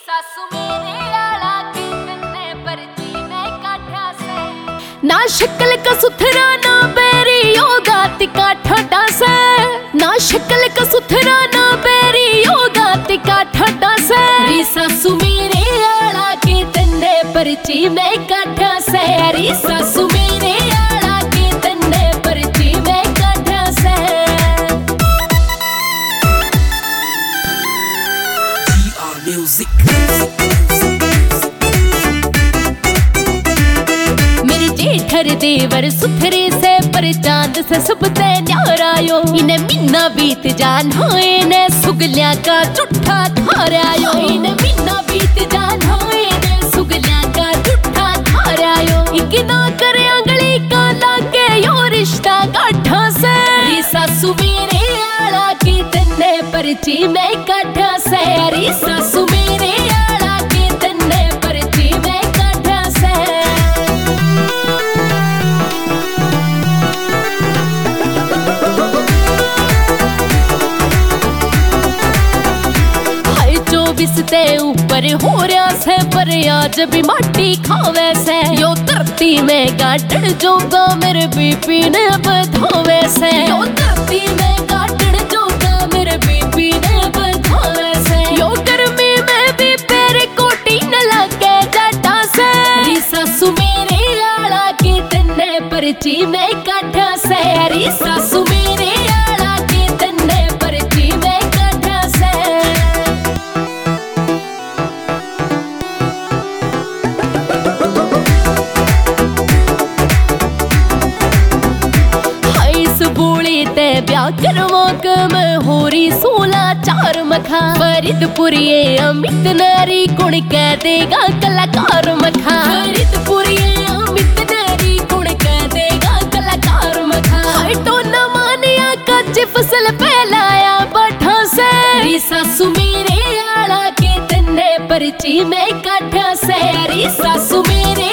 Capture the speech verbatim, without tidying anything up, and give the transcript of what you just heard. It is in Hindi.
सासू मेरे आला की तन्ने परची मैं काठा से ना शक्ल का सुथरा ना बेरी योगा तिका ठटा से ना शक्ल का सुथरा ना बेरी योगा तिका ठटा से री सासू मेरे आला की तन्ने परची मैं काठा से री सासू मेरे आला की तन्ने परची मैं काठा से Music. मेरे जेठर देवर सुथरे से पर चांद से सुबते न्यारायो इन्हें महीना बीत जान होए ने सुगलिया का जुठा खारायो इन्हें महीना बीत जान होए ने सुगलिया का जुठा खारायो इकना करे अंगली का लागे यो रिश्ता गाठा से री सासू मेरे आला की तन्ने परची मैं काठा से री सासू मेरे आला की तन्ने परची मैं काठा से बिसते ऊपर हो रहा से पर आज भी माटी खावे से यो धरती में गाटड़ जोगा मेरे बीपी ने बधावे से यो धरती में गाटड़ जोगा मेरे बीपी ने बधावे से यो गर्मी में भी पैर कोटी न लगे जटा से री सासू मेरे आला की तन्ने परची मैं काठा से री सासू मेरे आला की तन्ने परची मैं काठा से ब्याह करवा के मैं होरी सोला चार मखा फरीदपुरिये अमित नारी गुण कह देगा कलाकार मखा फरीदपुरिये अमित नारी गुण कह देगा कलाकार मखा हटो न मानिया कच्ची फसल फैलाया बठा से री सासू मेरे आला के तन्ने परची मैं काठा से री सासू मेरे